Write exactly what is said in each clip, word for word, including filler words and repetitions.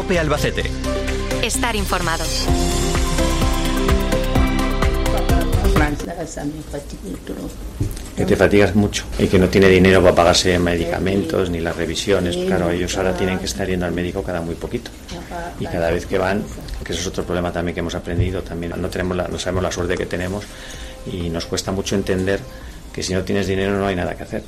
COPE Albacete. Estar informado. Que te fatigas mucho y que no tiene dinero para pagarse medicamentos ni las revisiones. Claro, ellos ahora tienen que estar yendo al médico cada muy poquito. Y cada vez que van, que eso es otro problema también que hemos aprendido, también no tenemos la, no sabemos la suerte que tenemos y nos cuesta mucho entender que si no tienes dinero no hay nada que hacer.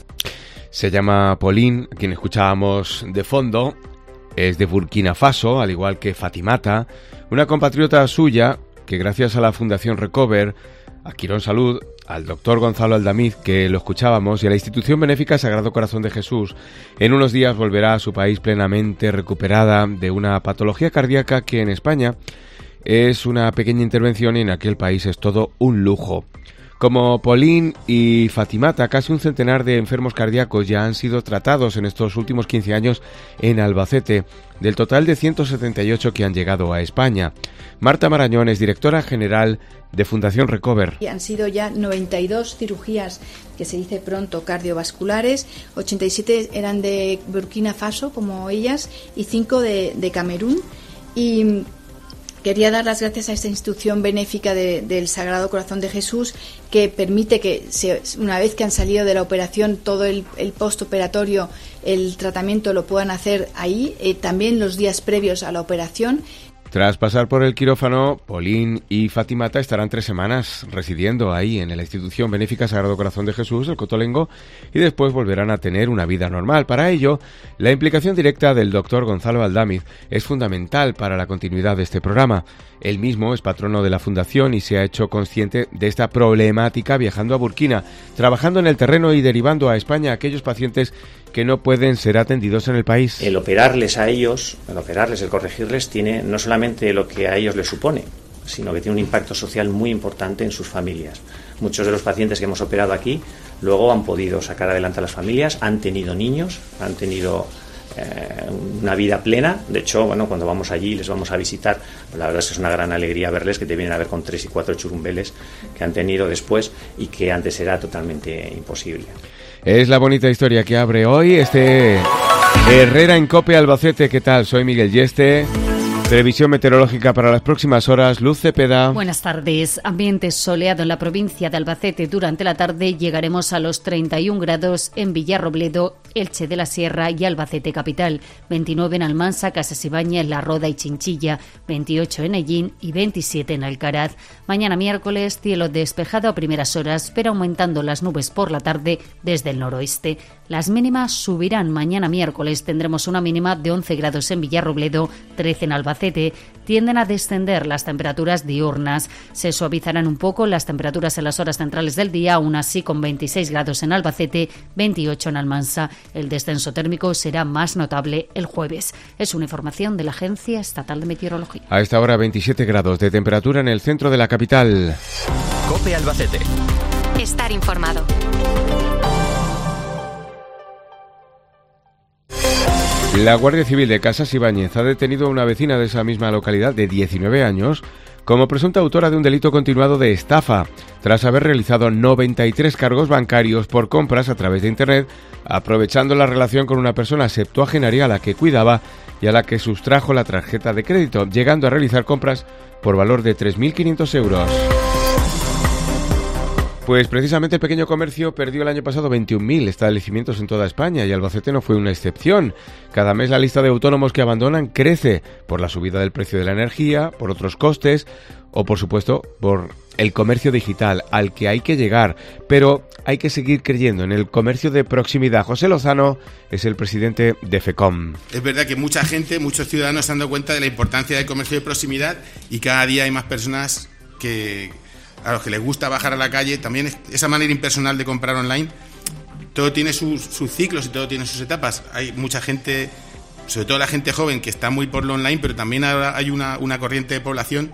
Se llama Pauline, quien escuchábamos de fondo, es de Burkina Faso, al igual que Fatimata, una compatriota suya que gracias a la Fundación Recover, a Quirón Salud, al doctor Gonzalo Aldamiz, que lo escuchábamos, y a la institución benéfica Sagrado Corazón de Jesús, en unos días volverá a su país plenamente recuperada de una patología cardíaca que en España es una pequeña intervención y en aquel país es todo un lujo. Como Pauline y Fatimata, casi un centenar de enfermos cardíacos ya han sido tratados en estos últimos quince años en Albacete, del total de ciento setenta y ocho que han llegado a España. Marta Marañón es directora general de Fundación Recover. Han sido ya noventa y dos cirugías, que se dice pronto, cardiovasculares, ochenta y siete eran de Burkina Faso, como ellas, y cinco de, de Camerún. Y quería dar las gracias a esta institución benéfica de, del Sagrado Corazón de Jesús, que permite que, se, una vez que han salido de la operación, todo el, el postoperatorio, el tratamiento lo puedan hacer ahí, eh, también los días previos a la operación. Tras pasar por el quirófano, Pauline y Fatimata estarán tres semanas residiendo ahí en la institución benéfica Sagrado Corazón de Jesús, el Cotolengo, y después volverán a tener una vida normal. Para ello, la implicación directa del doctor Gonzalo Aldamiz es fundamental para la continuidad de este programa. Él mismo es patrono de la Fundación y se ha hecho consciente de esta problemática viajando a Burkina, trabajando en el terreno y derivando a España a aquellos pacientes que no pueden ser atendidos en el país. El operarles a ellos, el operarles, el corregirles, tiene no solamente lo que a ellos les supone, sino que tiene un impacto social muy importante en sus familias. Muchos de los pacientes que hemos operado aquí luego han podido sacar adelante a las familias, han tenido niños, han tenido eh, una vida plena. De hecho, bueno, cuando vamos allí y les vamos a visitar, la verdad es que es una gran alegría verles, que te vienen a ver con tres y cuatro churumbeles que han tenido después y que antes era totalmente imposible. Es la bonita historia que abre hoy este Herrera en COPE Albacete. ¿Qué tal? Soy Miguel Yeste. Previsión meteorológica para las próximas horas, Luz Cepeda. Buenas tardes. Ambiente soleado en la provincia de Albacete. Durante la tarde llegaremos a los treinta y un grados en Villarrobledo, Elche de la Sierra y Albacete capital. veintinueve en Almansa, Casasibaña, La Roda y Chinchilla. veintiocho en Ellín y veintisiete en Alcaraz. Mañana miércoles, cielo despejado a primeras horas, pero aumentando las nubes por la tarde desde el noroeste. Las mínimas subirán mañana miércoles. Tendremos una mínima de once grados en Villarrobledo, trece en Albacete. Tienden a descender las temperaturas diurnas. Se suavizarán un poco las temperaturas en las horas centrales del día, aún así con veintiséis grados en Albacete, veintiocho en Almansa. El descenso térmico será más notable el jueves. Es una información de la Agencia Estatal de Meteorología. A esta hora veintisiete grados de temperatura en el centro de la capital. COPE Albacete. Estar informado. La Guardia Civil de Casas Ibáñez ha detenido a una vecina de esa misma localidad de diecinueve años como presunta autora de un delito continuado de estafa, tras haber realizado noventa y tres cargos bancarios por compras a través de Internet, aprovechando la relación con una persona septuagenaria a la que cuidaba y a la que sustrajo la tarjeta de crédito, llegando a realizar compras por valor de tres mil quinientos euros. Pues precisamente el pequeño comercio perdió el año pasado veintiún mil establecimientos en toda España y Albacete no fue una excepción. Cada mes la lista de autónomos que abandonan crece por la subida del precio de la energía, por otros costes o, por supuesto, por el comercio digital al que hay que llegar. Pero hay que seguir creyendo en el comercio de proximidad. José Lozano es el presidente de FECOM. Es verdad que mucha gente, muchos ciudadanos se han dado cuenta de la importancia del comercio de proximidad y cada día hay más personas que, a los que les gusta bajar a la calle. También esa manera impersonal de comprar online, todo tiene sus, sus ciclos y todo tiene sus etapas. Hay mucha gente, sobre todo la gente joven, que está muy por lo online, pero también ahora hay una, una corriente de población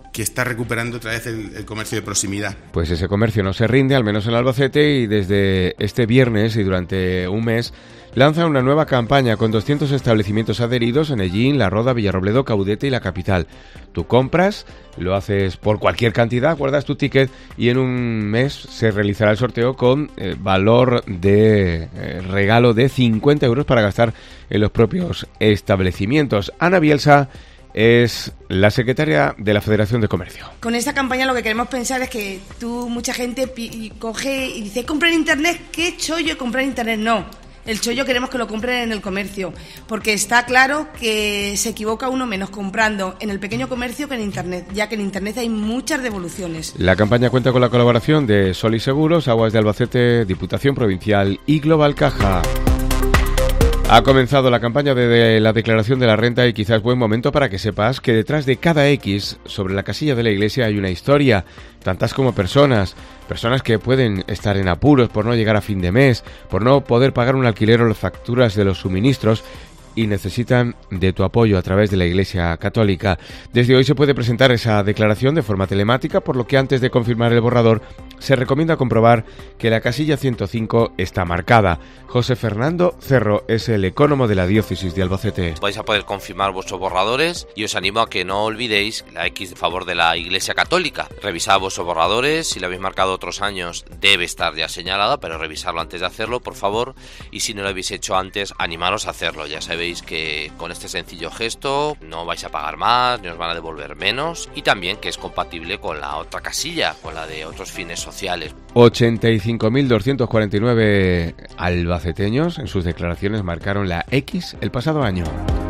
que está recuperando otra vez el, el comercio de proximidad. Pues ese comercio no se rinde, al menos en Albacete, y desde este viernes y durante un mes lanza una nueva campaña con doscientos establecimientos adheridos en Ellín, La Roda, Villarrobledo, Caudete y la capital. Tú compras, lo haces por cualquier cantidad, guardas tu ticket y en un mes se realizará el sorteo con eh, valor de eh, regalo de cincuenta euros para gastar en los propios establecimientos. Ana Bielsa es la secretaria de la Federación de Comercio. Con esta campaña lo que queremos pensar es que tú, mucha gente pi- coge y dice, compra en internet, ¿qué chollo comprar en internet? No, el chollo queremos que lo compren en el comercio, porque está claro que se equivoca uno menos comprando en el pequeño comercio que en internet, ya que en internet hay muchas devoluciones. La campaña cuenta con la colaboración de Sol y Seguros, Aguas de Albacete, Diputación Provincial y Global Caja. Ha comenzado la campaña de, de la declaración de la renta y quizás buen momento para que sepas que detrás de cada X sobre la casilla de la iglesia hay una historia, tantas como personas, personas que pueden estar en apuros por no llegar a fin de mes, por no poder pagar un alquiler o las facturas de los suministros y necesitan de tu apoyo a través de la Iglesia Católica. Desde hoy se puede presentar esa declaración de forma telemática, por lo que antes de confirmar el borrador se recomienda comprobar que la casilla ciento cinco está marcada. José Fernando Cerro es el ecónomo de la diócesis de Albacete. Vais a poder confirmar vuestros borradores y os animo a que no olvidéis la X a favor de la Iglesia Católica. Revisad vuestros borradores, si lo habéis marcado otros años debe estar ya señalada, pero revisarlo antes de hacerlo, por favor, y si no lo habéis hecho antes, animaros a hacerlo. Ya sabéis que con este sencillo gesto no vais a pagar más, ni os van a devolver menos, y también que es compatible con la otra casilla, con la de otros fines sociales. ochenta y cinco mil doscientos cuarenta y nueve albaceteños en sus declaraciones marcaron la X el pasado año.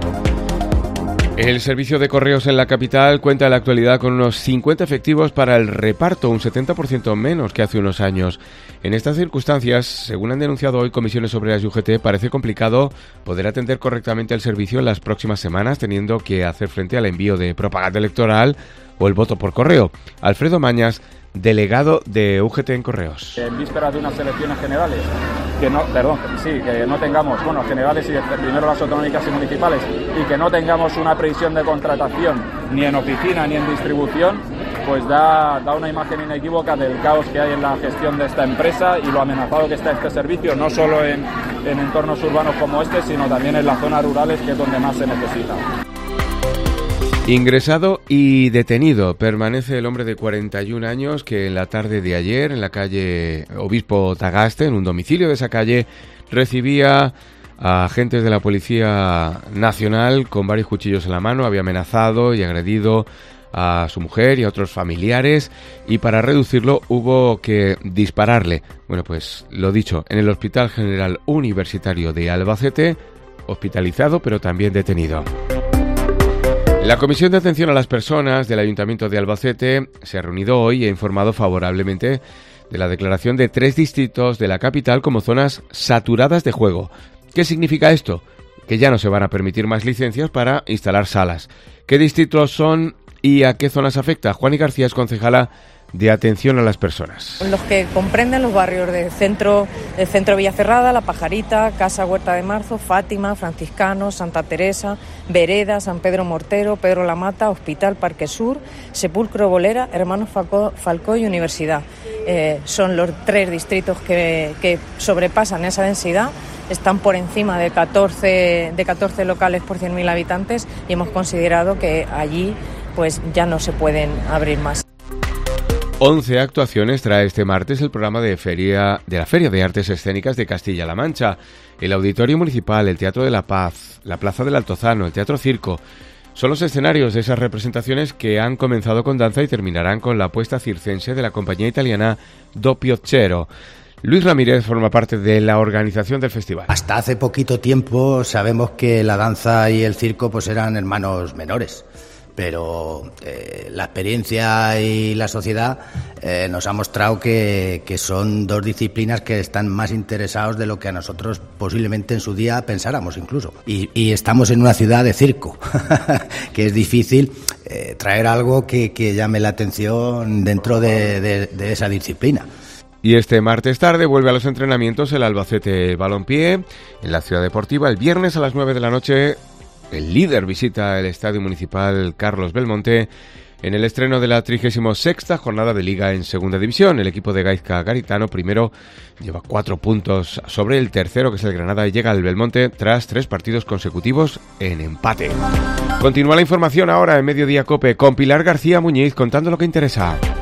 El servicio de correos en la capital cuenta en la actualidad con unos cincuenta efectivos para el reparto, un setenta por ciento menos que hace unos años. En estas circunstancias, según han denunciado hoy comisiones obreras y U G T, parece complicado poder atender correctamente el servicio en las próximas semanas, teniendo que hacer frente al envío de propaganda electoral o el voto por correo. Alfredo Mañas, delegado de U G T en Correos. En vísperas de unas elecciones generales, que no, perdón, sí, que no tengamos, bueno, generales y primero las autonómicas y municipales, y que no tengamos una previsión de contratación ni en oficina ni en distribución, pues da, da una imagen inequívoca del caos que hay en la gestión de esta empresa y lo amenazado que está este servicio, no solo en, en entornos urbanos como este, sino también en las zonas rurales, que es donde más se necesita. Ingresado y detenido permanece el hombre de cuarenta y un años que en la tarde de ayer en la calle Obispo Tagaste, en un domicilio de esa calle, recibía a agentes de la Policía Nacional con varios cuchillos en la mano. Había amenazado y agredido a su mujer y a otros familiares, y para reducirlo hubo que dispararle. Bueno, pues lo dicho, en el Hospital General Universitario de Albacete, hospitalizado pero también detenido. La Comisión de Atención a las Personas del Ayuntamiento de Albacete se ha reunido hoy y ha informado favorablemente de la declaración de tres distritos de la capital como zonas saturadas de juego. ¿Qué significa esto? Que ya no se van a permitir más licencias para instalar salas. ¿Qué distritos son y a qué zonas afecta? Juani García es concejala de Atención a las Personas. Los que comprenden los barrios del centro, el centro Villacerrada, La Pajarita, Casa Huerta de Marzo, Fátima, Franciscanos, Santa Teresa, Vereda, San Pedro Mortero, Pedro La Mata, Hospital Parque Sur, Sepulcro Bolera, Hermanos Falcó, Falcó y Universidad. Eh, son los tres distritos que, que sobrepasan esa densidad. Están por encima de catorce, de catorce locales por cien mil habitantes y hemos considerado que allí pues ya no se pueden abrir más. once actuaciones trae este martes el programa de feria de la Feria de Artes Escénicas de Castilla-La Mancha. El Auditorio Municipal, el Teatro de la Paz, la Plaza del Altozano, el Teatro Circo son los escenarios de esas representaciones que han comenzado con danza y terminarán con la apuesta circense de la compañía italiana Doppiocero. Luis Ramírez forma parte de la organización del festival. Hasta hace poquito tiempo sabemos que la danza y el circo pues eran hermanos menores. Pero eh, la experiencia y la sociedad eh, nos ha mostrado que, que son dos disciplinas que están más interesados de lo que a nosotros posiblemente en su día pensáramos incluso. Y, y estamos en una ciudad de circo, que es difícil eh, traer algo que, que llame la atención dentro de, de, de esa disciplina. Y este martes tarde vuelve a los entrenamientos el Albacete Balompié en la Ciudad Deportiva. El viernes a las nueve de la noche... el líder visita el Estadio Municipal Carlos Belmonte en el estreno de la trigésima sexta jornada de Liga en Segunda División. El equipo de Gaizka Garitano primero lleva cuatro puntos sobre el tercero, que es el Granada, y llega al Belmonte tras tres partidos consecutivos en empate. Continúa la información ahora en Mediodía COPE con Pilar García Muñiz contando lo que interesa.